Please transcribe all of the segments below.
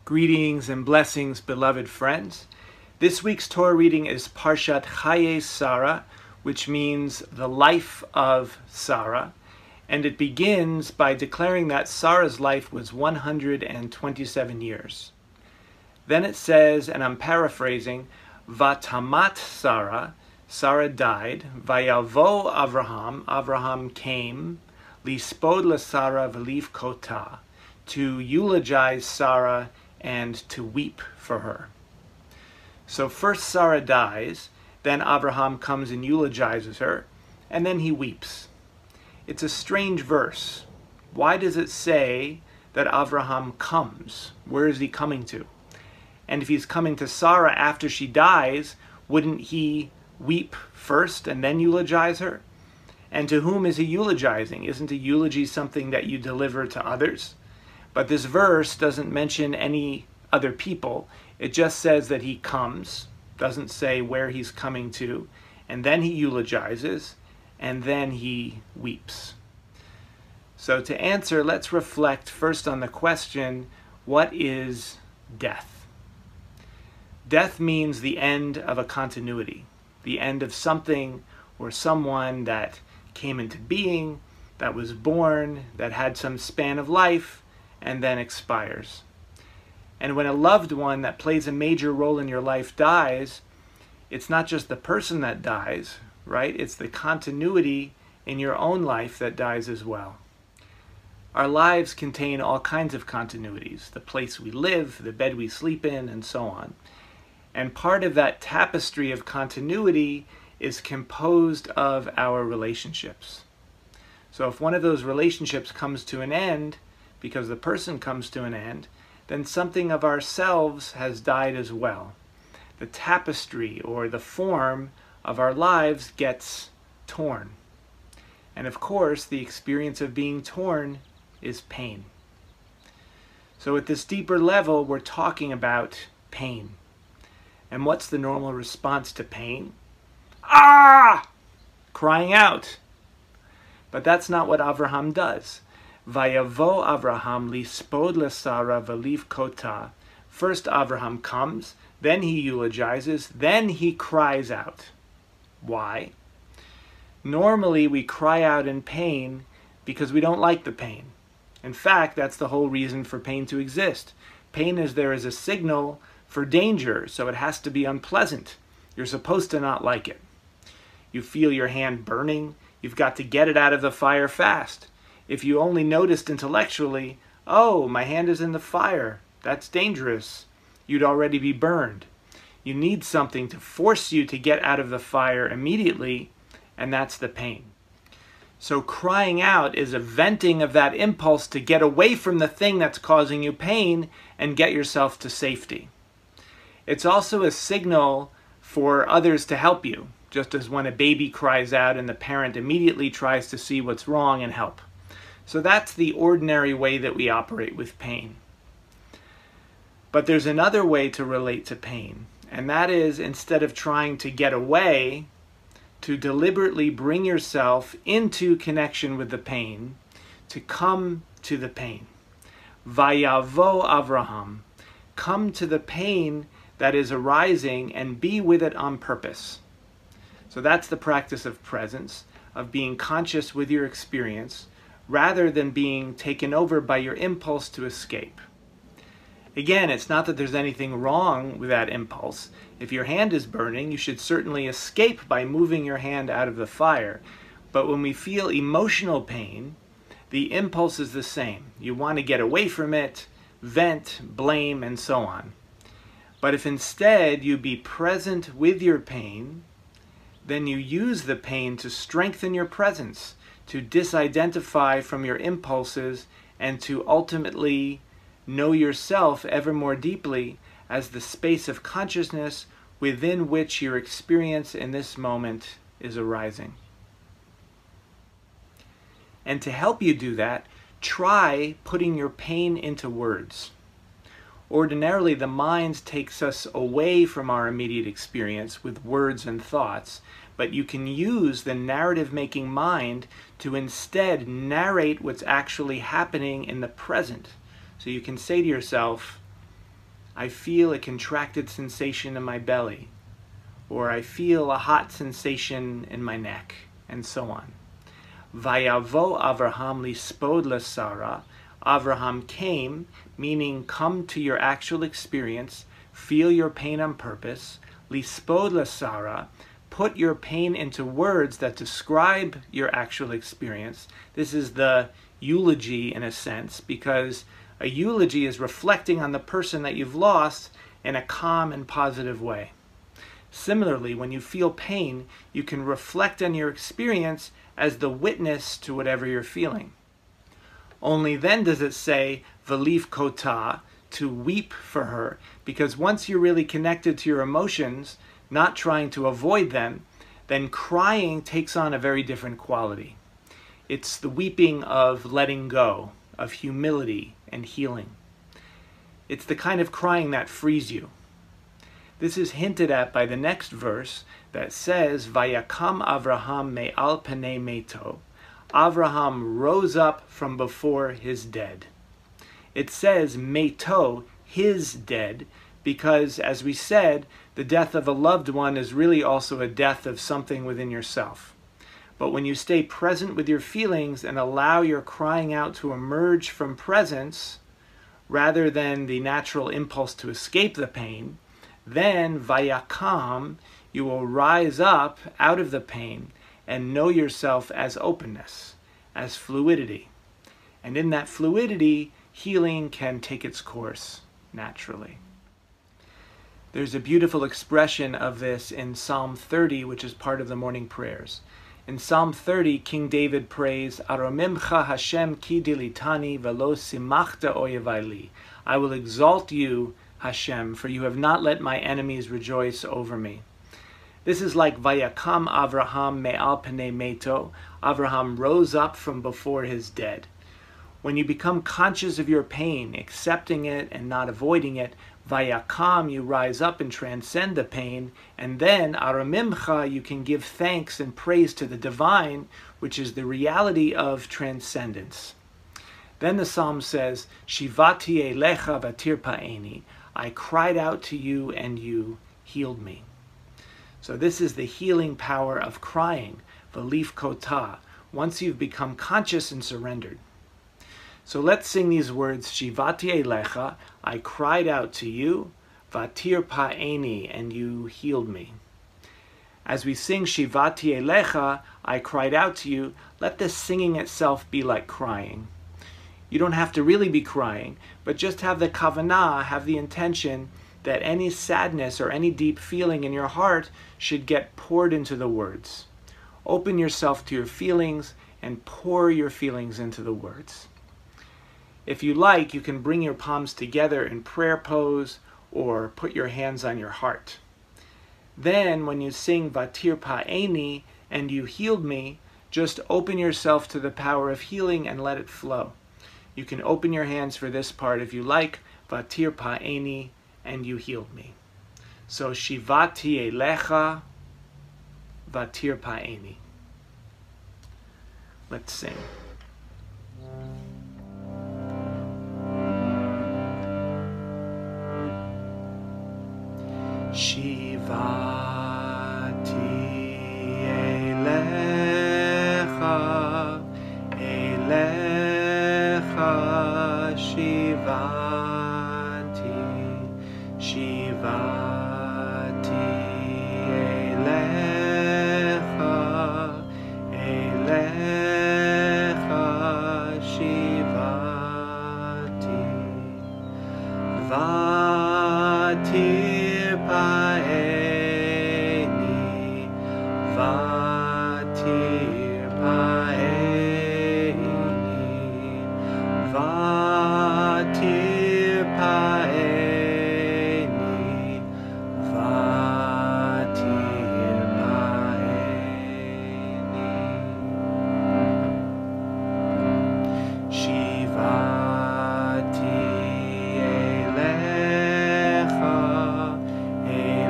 Greetings and blessings, beloved friends. This week's Torah reading is Parshat Chaye Sarah, which means the life of Sarah, and it begins by declaring that Sarah's life was 127 years. Then it says, and I'm paraphrasing, Vatamat Sarah, Sarah died, Vayavo Avraham, Avraham came, Lispod LaSarah V'liv Kota, to eulogize Sarah and to weep for her. So first Sarah dies, then Abraham comes and eulogizes her, and then he weeps. It's a strange verse. Why does it say that Abraham comes? Where is he coming to? And if he's coming to Sarah after she dies, wouldn't he weep first and then eulogize her? And to whom is he eulogizing? Isn't a eulogy something that you deliver to others? But this verse doesn't mention any other people. It just says that he comes, doesn't say where he's coming to, and then he eulogizes, and then he weeps. So to answer, let's reflect first on the question, what is death? Death means the end of a continuity, the end of something or someone that came into being, that was born, that had some span of life, and then expires. And when a loved one that plays a major role in your life dies, it's not just the person that dies, right? It's the continuity in your own life that dies as well. Our lives contain all kinds of continuities, the place we live, the bed we sleep in, and so on. And part of that tapestry of continuity is composed of our relationships. So if one of those relationships comes to an end, because the person comes to an end, then something of ourselves has died as well. The tapestry or the form of our lives gets torn. And of course, the experience of being torn is pain. So at this deeper level, we're talking about pain. And what's the normal response to pain? Ah! Crying out. But that's not what Avraham does. Vayavo Avraham lispod LaSarah V'liv Kota. First Avraham comes, then he eulogizes, then he cries out. Why? Normally we cry out in pain because we don't like the pain. In fact, that's the whole reason for pain to exist. Pain is there as a signal for danger, so it has to be unpleasant. You're supposed to not like it. You feel your hand burning, you've got to get it out of the fire fast. If you only noticed intellectually, oh, my hand is in the fire, that's dangerous, you'd already be burned. You need something to force you to get out of the fire immediately, and that's the pain. So crying out is a venting of that impulse to get away from the thing that's causing you pain and get yourself to safety. It's also a signal for others to help you, just as when a baby cries out and the parent immediately tries to see what's wrong and help. So that's the ordinary way that we operate with pain. But there's another way to relate to pain, and that is, instead of trying to get away, to deliberately bring yourself into connection with the pain, to come to the pain. Vayavo Avraham, come to the pain that is arising and be with it on purpose. So that's the practice of presence, of being conscious with your experience, rather than being taken over by your impulse to escape. Again, it's not that there's anything wrong with that impulse. If your hand is burning, you should certainly escape by moving your hand out of the fire. But when we feel emotional pain, the impulse is the same. You want to get away from it, vent, blame, and so on. But if instead you be present with your pain, then you use the pain to strengthen your presence, to disidentify from your impulses, and to ultimately know yourself ever more deeply as the space of consciousness within which your experience in this moment is arising. And to help you do that, try putting your pain into words. Ordinarily, the mind takes us away from our immediate experience with words and thoughts, but you can use the narrative-making mind to instead narrate what's actually happening in the present. So you can say to yourself, I feel a contracted sensation in my belly, or I feel a hot sensation in my neck, and so on. Vayavo Avraham lispod leSarah. Avraham came, meaning come to your actual experience, feel your pain on purpose. Lispod leSarah, put your pain into words that describe your actual experience. This is the eulogy in a sense, because a eulogy is reflecting on the person that you've lost in a calm and positive way. Similarly, when you feel pain, you can reflect on your experience as the witness to whatever you're feeling. Only then does it say, Velif kota, to weep for her, because once you're really connected to your emotions, not trying to avoid them, then crying takes on a very different quality. It's the weeping of letting go, of humility and healing. It's the kind of crying that frees you. This is hinted at by the next verse that says, Vayakam Avraham me'al penei meto. Avraham rose up from before his dead. It says meto, his dead, because, as we said, the death of a loved one is really also a death of something within yourself. But when you stay present with your feelings and allow your crying out to emerge from presence, rather than the natural impulse to escape the pain, then vayakam, you will rise up out of the pain and know yourself as openness, as fluidity. And in that fluidity, healing can take its course naturally. There's a beautiful expression of this in Psalm 30, which is part of the morning prayers. In Psalm 30, King David prays, Aromimcha Hashem ki dilitani velo simachta oyevai li. I will exalt you, Hashem, for you have not let my enemies rejoice over me. This is like Vayakam Avraham me'al penei meto. Avraham rose up from before his dead. When you become conscious of your pain, accepting it and not avoiding it, Vayakam, you rise up and transcend the pain, and then Aramimcha, you can give thanks and praise to the divine, which is the reality of transcendence. Then the psalm says, Shivati elecha vatirpaeni, I cried out to you and you healed me. So this is the healing power of crying, velif kota, once you've become conscious and surrendered. So let's sing these words, Shivati elecha, I cried out to you, vatirpaeni, and you healed me. As we sing Shivati elecha, I cried out to you, let the singing itself be like crying. You don't have to really be crying, but just have the kavanah, have the intention that any sadness or any deep feeling in your heart should get poured into the words. Open yourself to your feelings and pour your feelings into the words. If you like, you can bring your palms together in prayer pose or put your hands on your heart. Then when you sing Vatirpaeni and you healed me, just open yourself to the power of healing and let it flow. You can open your hands for this part if you like, Vatirpaeni, and you healed me. So Shivati elecha, Vatirpaeni. Let's sing. Shivati elecha, elecha, Shivati, Shivati elecha, elecha, Shivati, Vatirpaeni, Vatirpaeni, Vatirpaeni, Vatirpaeni. Shivati elecha,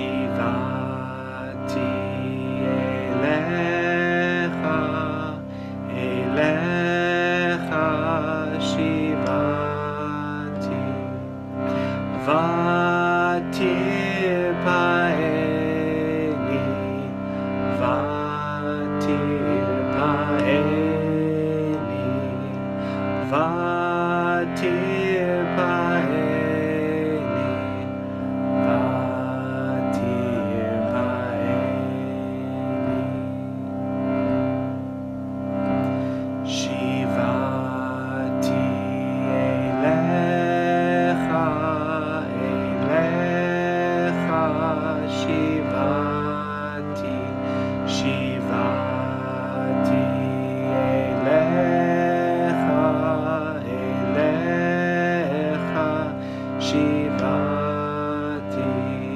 Shivati Elecha, Elecha Shivati, Vatir Paeni, Vatir Paeni, Vatir Paeni, Vatir Paeni, Shivati Elecha, Elecha Shivati, Shivati Elecha, Elecha Shivati,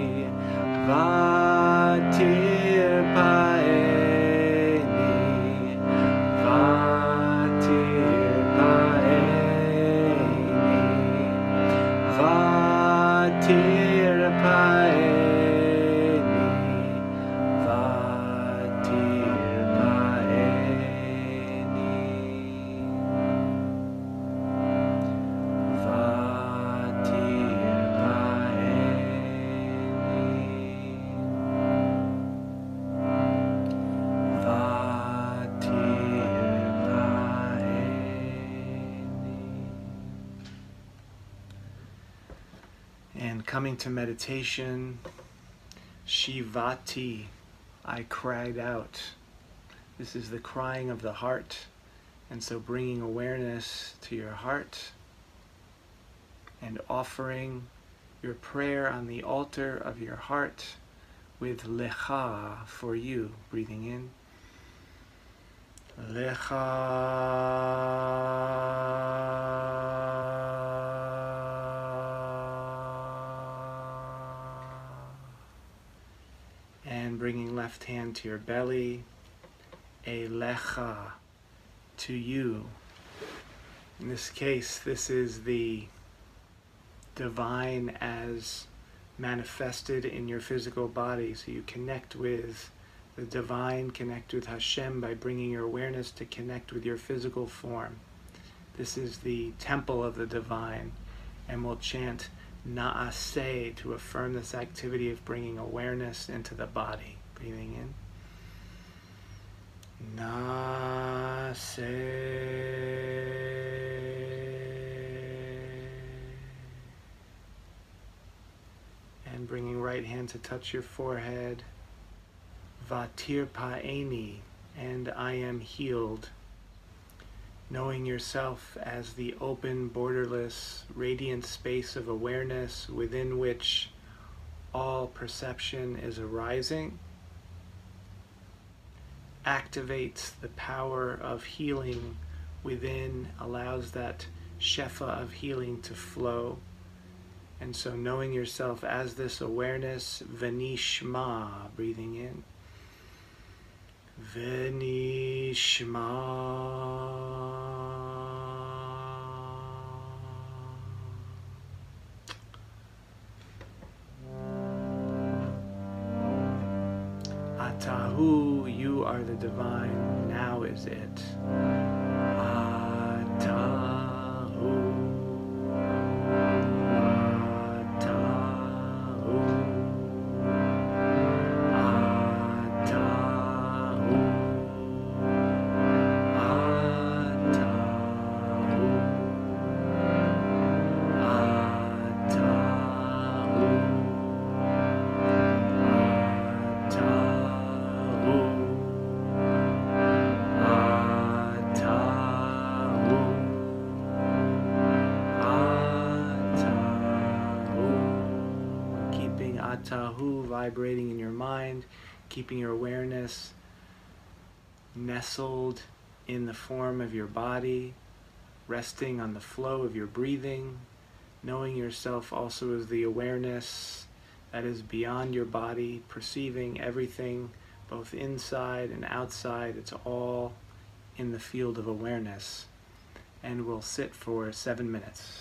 Vatir Paeni, Vatir Paeni, Vatir Paeni, Vatir Paeni, Vatir And coming to meditation, Shivati, I cried out. This is the crying of the heart. And so bringing awareness to your heart and offering your prayer on the altar of your heart with Lecha for you. Breathing in. And bringing left hand to your belly. Elecha, to you. In this case, this is the divine as manifested in your physical body. So you connect with the divine, connect with Hashem by bringing your awareness to connect with your physical form. This is the temple of the divine, and we'll chant Na'aseh to affirm this activity of bringing awareness into the body. Breathing in. Na'aseh. And bringing right hand to touch your forehead. Vatir Pa'eni, and I am healed. Knowing yourself as the open, borderless, radiant space of awareness within which all perception is arising, activates the power of healing within, allows that shefa of healing to flow. And so knowing yourself as this awareness, Venishma, breathing in. Venishma. Atahu, you are the divine, now is it. Atahu. Atahu vibrating in your mind, keeping your awareness nestled in the form of your body, resting on the flow of your breathing, knowing yourself also as the awareness that is beyond your body, perceiving everything both inside and outside. It's all in the field of awareness. And we'll sit for 7 minutes.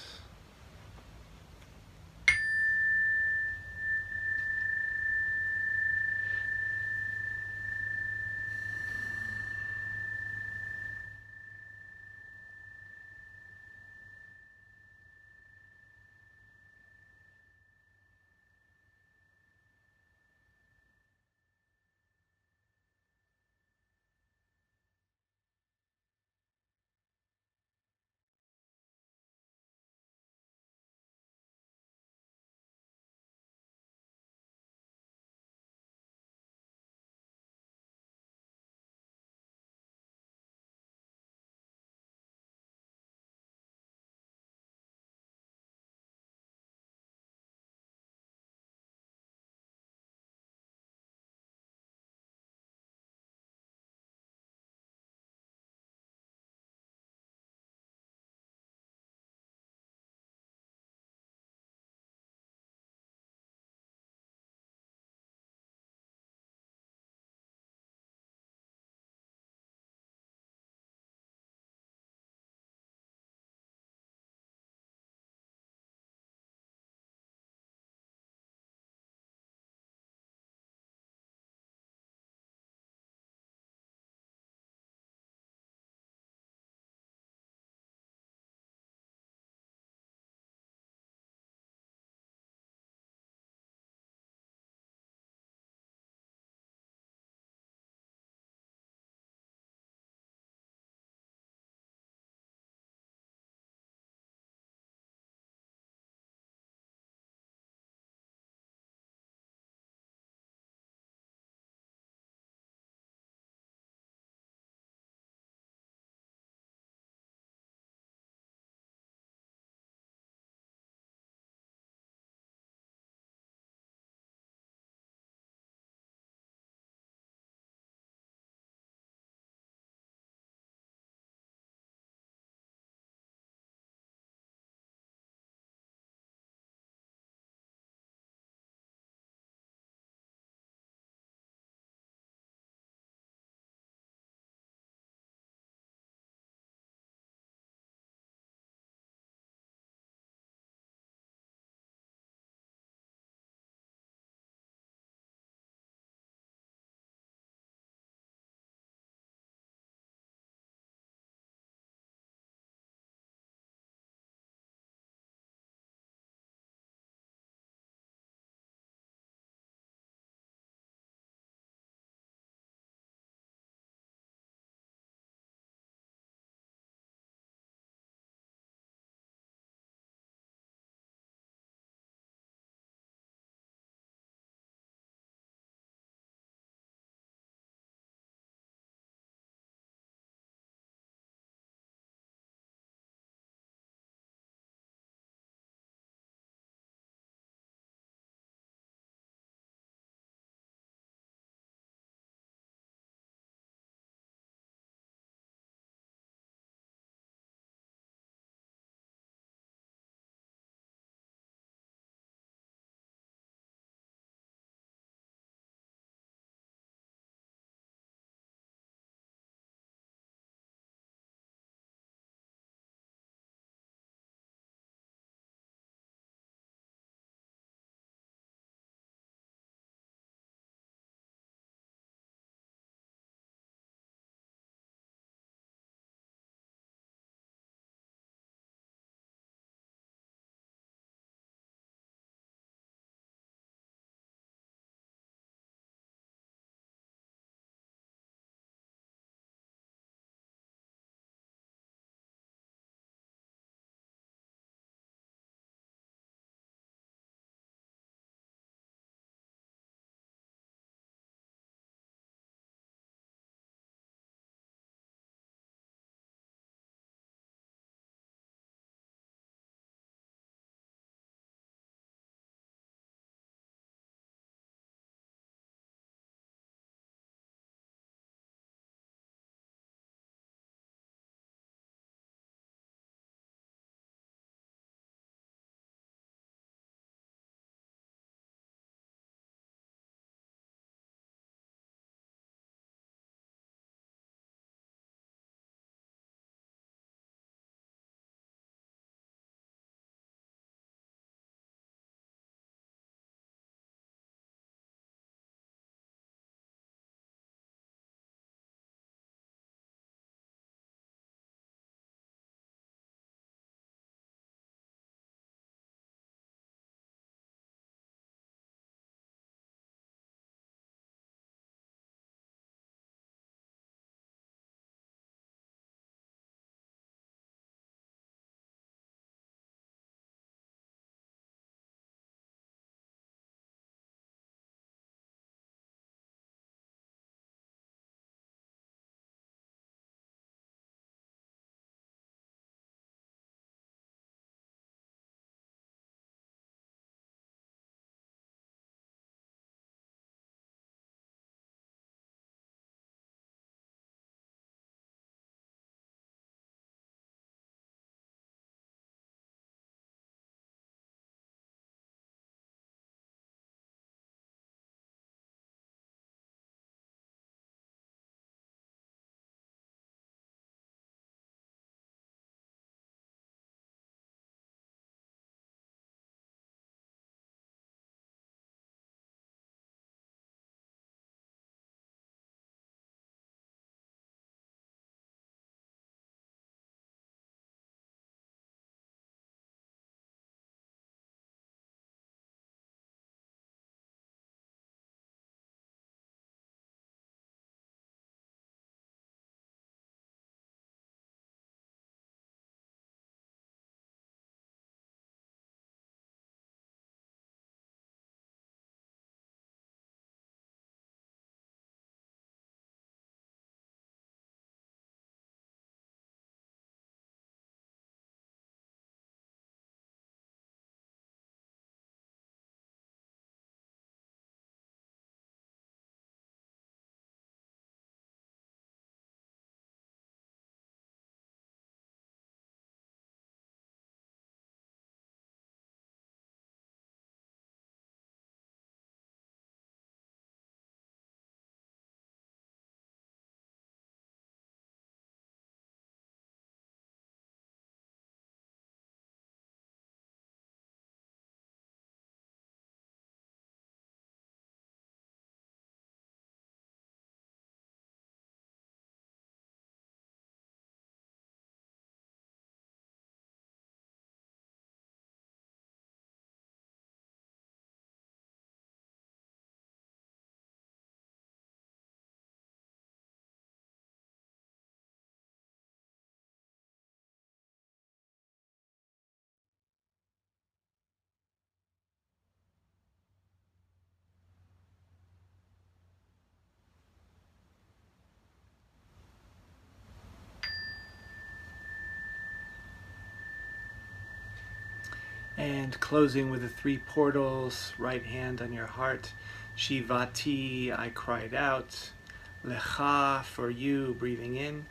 And closing with the three portals, right hand on your heart. Shivati, I cried out. Lecha, for you, breathing in.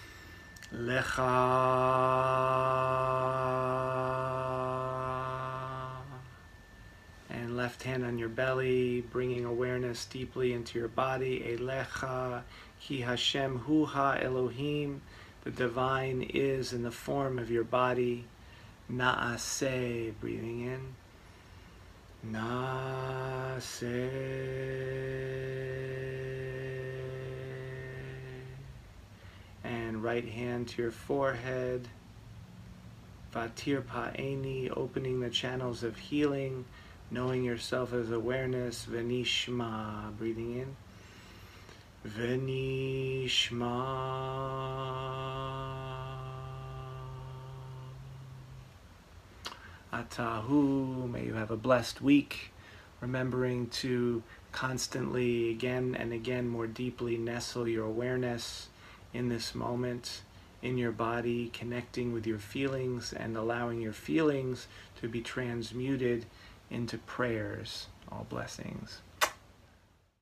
Lecha. And left hand on your belly, bringing awareness deeply into your body. Elecha, ki Hashem hu ha Elohim. The divine is in the form of your body. Naaseh, breathing in. Naaseh. And right hand to your forehead. Vatir pa'eni, opening the channels of healing, knowing yourself as awareness. Venishma, breathing in. Venishma. Atahu, may you have a blessed week, remembering to constantly, again and again, more deeply nestle your awareness in this moment, in your body, connecting with your feelings and allowing your feelings to be transmuted into prayers. All blessings.